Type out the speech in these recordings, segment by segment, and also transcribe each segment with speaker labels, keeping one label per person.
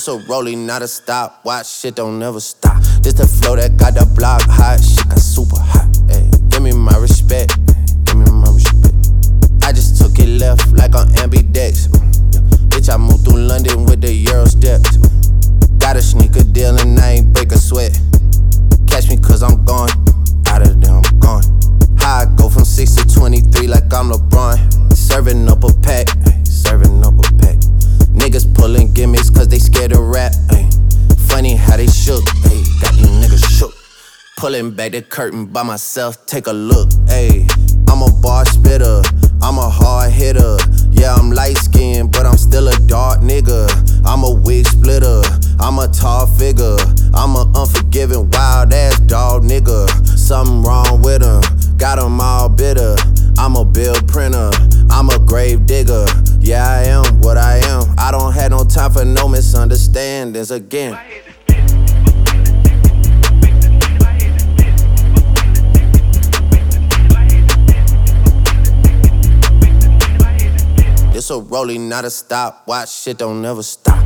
Speaker 1: This a rolling, not a stop. Watch, shit don't never stop. This the flow that got the block hot. Shit got super hot. Ay, give me my respect. Give me my respect. I just took it left like on ambidex. Bitch, I moved through London with the Euro steps. Got a sneaker deal and I ain't break a sweat. Catch me cause I'm gone. Out of there, I'm gone. How I go from 6 to 23 like I'm LeBron. Serving up a pack. Serving up a pack. Niggas pulling gimmicks cause they scared to rap. Ay. Funny how they shook. Ay. Got these niggas shook. Pulling back the curtain by myself. Take a look. Ay. I'm a bar spitter. I'm a hard hitter. Yeah, I'm light skinned, but I'm still a dark nigga. I'm a wig splitter. I'm a tall figure. I'm a unforgiving, wild ass dog nigga. Something wrong with him. Got him all bitter. I'm a bill printer. I'm a grave digger. Yeah, I am what I am. I don't have no time for no misunderstandings again. This a rolling, not a stop. Watch, shit don't never stop.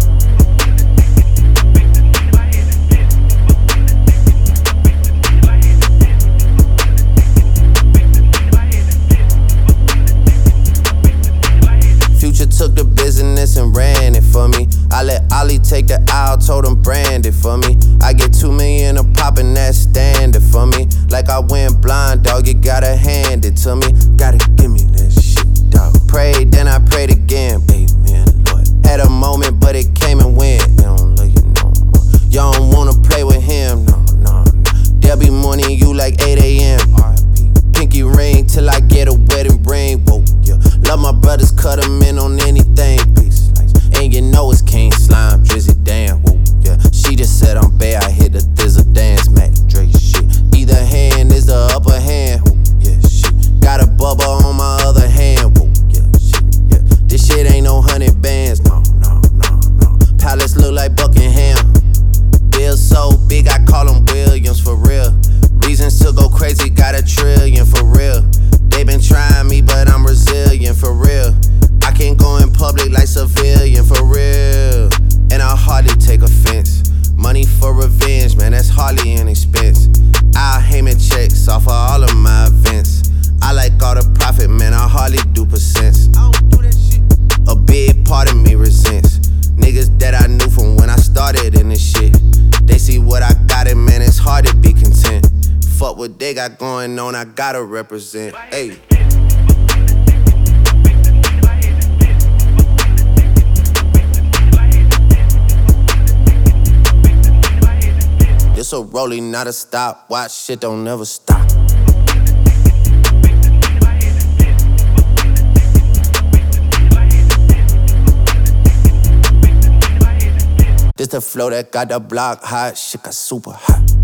Speaker 1: Future took the business and ran it for me. I let Ollie take the aisle, told him brand it for me. I get 2 million a pop and that's standard for me. Like I went blind, dog, you gotta hand it to me. Gotta give me that shit, dog. Prayed, then I prayed again. Amen, Lord. Had a moment, but it came and went. They don't love you no more. Y'all don't wanna play with him, no, no, no. They'll be mourning you like 8 a.m. Pinky ring till I get a wedding ring. Whoa, yeah. Love my brothers, cut them in on anything. Peace, and you know it's King Slime, Drizzy, damn. Whoa, yeah. She just said I'm bad, I hit the thizzle dance, Mac Dre shit. Either hand is the upper hand. Whoa, yeah, shit. Got a bubble on my other hand. Whoa, yeah, shit, yeah. This shit ain't no 100 bands, no, no, no, no. Palace look like Buckingham. Bill so big, I call him Williams for real. Reasons to go crazy, got a trillion for real. They been trying me, but I'm resilient for real. I can't go in public like civilian for real. And I hardly take offense. Money for revenge, man, that's hardly an expense. I'll Heyman checks off of all of my events. I like all the profit, man, I hardly do percents. I don't do that shit. A big part of me resents niggas that I knew from when I started in this shit. They see what I got and man, it's hard to be content. Fuck what they got going on, I gotta represent. Ayy. This a rolling, not a stop. Watch, shit don't never stop. This the flow that got the block hot. Shit got super hot.